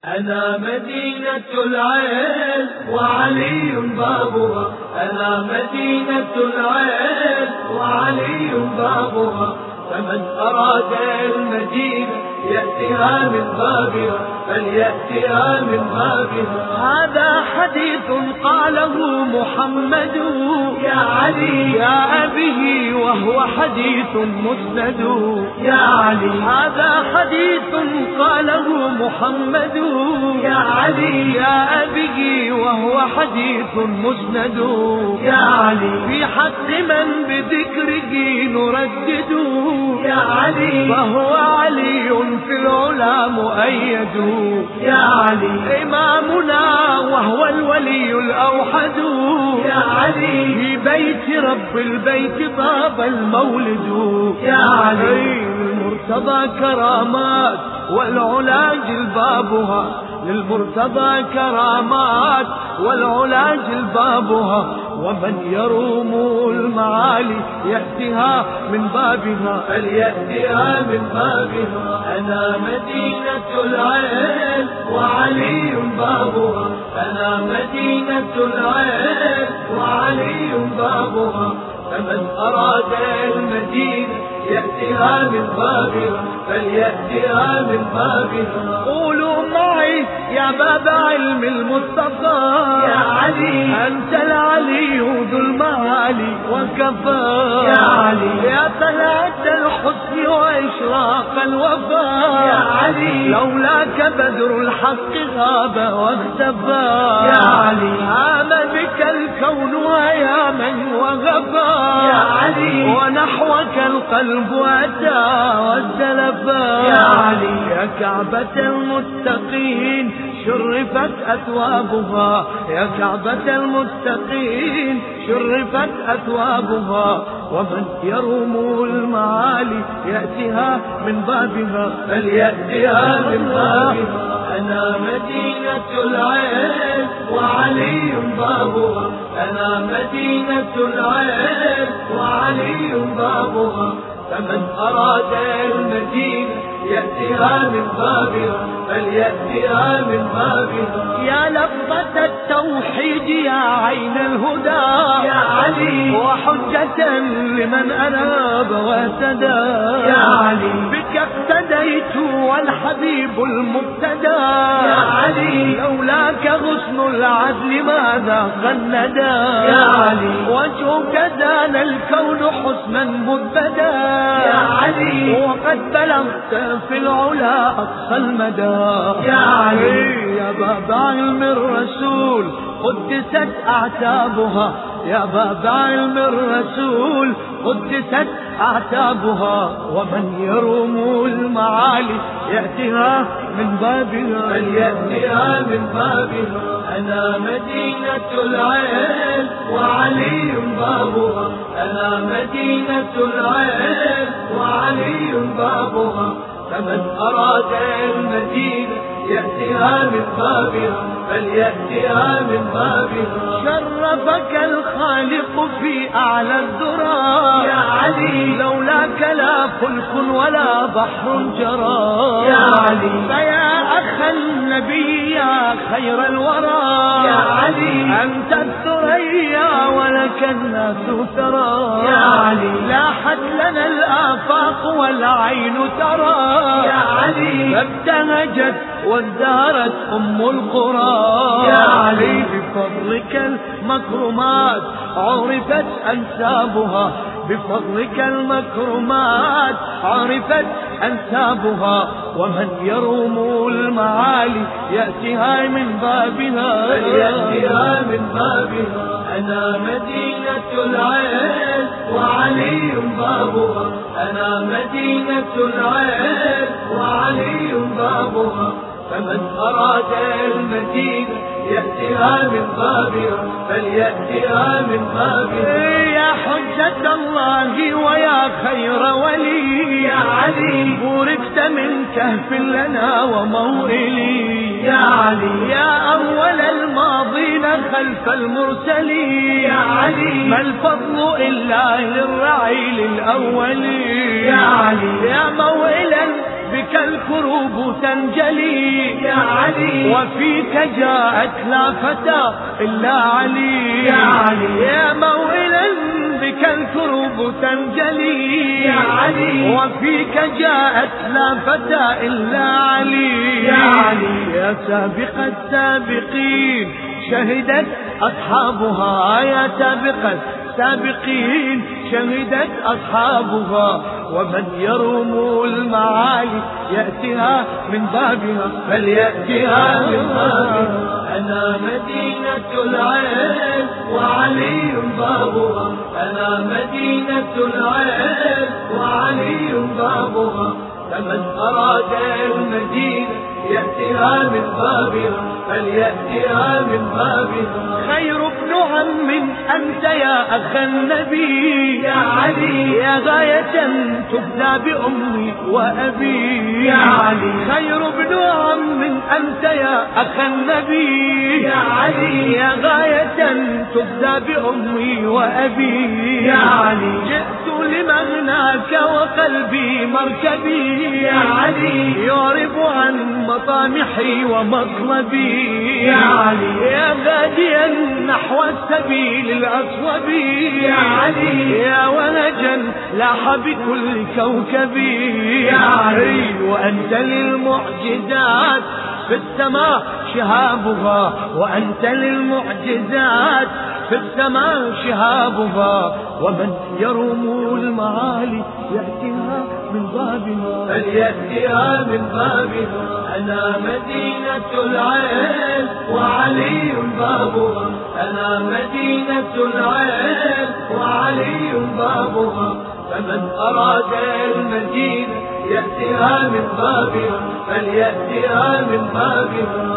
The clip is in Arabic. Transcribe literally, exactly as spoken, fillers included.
أنا مدينة العين وعلي بابها، أنا مدينة العين وعلي بابها، فمن أراد المدينة يأتيها من بابها، فليأتيها من بابها. هذا حديث قاله محمد يا علي يا أبيه وهو حديث مسند يا علي، هذا حديث قاله محمد يا علي يا أبيه وهو حديث مسند يا علي، في حق من بذكره نردد يا علي، فهو علي في العلا مؤيد يا علي، إمامنا وهو الولي الأوحد يا علي، في بيت رب البيت طاب المولد يا علي. للمرتضى كرامات والعلا جلبابها، للمرتضى كرامات والعلا جلبابها، ومن يروم المعالي يأتيها من بابها، فليأتيها من بابها. أنا مدينة العين وعلي بابها، أنا مدينة العين وعلي بابها، فمن أراد المدينة يأتيها من بابها، فليأتيها من بابها. قولوا معي يا باب علم المصطفى يا علي، أنت العلي ذو المعالي وكفى، يا علي، يا طلعت الحسن وإشراق الوفا، يا علي، لولاك بدر الحق غاب واختفى، يا علي، هام بك الكون ويا من وغفى، يا علي، ونحوك القلب أتى والزلفا، يا علي، يا كعبة المتقين شرفت أثوابها، يا كعبة المتقين شرفت أثوابها، ومن يروم المعالي يأتيها من بابها، فليأتيها من بابها. أنا مدينة العين وعلي بابها، أنا مدينة العين وعلي بابها، فمن أراد المدينة يأتيها من بابها، فليأتيها من بابها. يا لفظة التوحيد يا عين الهدى، يا علي، وحجة لمن أناب واهتدى، يا علي، بك اقتديت والحبيب المبتدى، يا علي، لولاك غصن العدل ماذا غندا، يا علي، وجهك زان الكون حسنا مبدا، يا علي، وقد بلغت في العلا أقصى المدى، يا علي، يا باب علم الرسول قدست أعتابها، يا باب علم الرسول قدست أعتابها، ومن يروم المعالي يأتيها من بابها، فليأتيها من بابها. أنا مدينة العين وعلي بابها، أنا مدينة العين وعلي بابها، فمن أراد المدينة يأتيها من بابها، فليأتيها من بابها. شرفك الخالق في أعلى الذرى يا علي، لولاك لا فلك ولا بحر جرى، يا علي، فيا أخ النبي يا خير الورى، يا علي، أنت الثريا ولك الناس ترى، يا علي، لاحت لنا الآفاق والعين ترى، يا علي، فابتهجت وازدهرت أم القرى، يا علي، بفضلك المكرمات عرفت أنسابها، بفضلك المكرمات عرفت أنسابها، ومن يروم المعالي يأتيها من بابها، فليأتيها من بابها. أنا مدينة العين وعلي بابها، أنا مدينة العين وعلي بابها، فمن أراد المدينة يأتيها من بابها، فليأتيها من بابها. يا حجة الله ويا خير ولي، يا علي، بوركت من كهف لنا وموئلي، يا علي، يا أول الماضين خلف المرسلين، يا علي، ما الفضل إلا للرعيل الأولي، يا علي، يا موئلا بك بك الكروب تنجلي يا علي وفيك جاءت لا فتى إلا علي يا علي يا موئلا بك الكروب تنجلي يا علي وفيك جاءت لا فتى إلا علي يا علي يا سابق السابقين شهدت أصحابها يا سابق السابقين شهدت أصحابها ومن يروم المعالي يأتيها من بابها فليأتها من بابها أنا مدينة العين وعلي بابها أنا مدينة العين وعلي بابها فمن أراد المدينة يأتيها من بابها فليأتيها من بابها خير ابن عم أنت يا أخ النبي يا علي يا غاية تبدى بأمي وأبي يا علي خير ابن عم أنت يا أخ النبي يا علي يا غاية تبدى بأمي وأبي يا علي جئت لمغناك وقلبي مركبي يا علي يعرب عن مطامحي ومطلبي يا علي يا غاديا نحو السبيل الأصوب يا علي يا ولجا لاح بكل كوكبي يا علي وأنت للمعجزات في السماء شهابها وأنت للمعجزات في السماء شهابها ومن يروم المعالي يأتيها من بابها فليأتيها من بابها أنا مدينة العين وعلي بابها أنا مدينة العين وعلي بابها فمن أراد المدينة يأتيها من بابها فليأتيها من بابها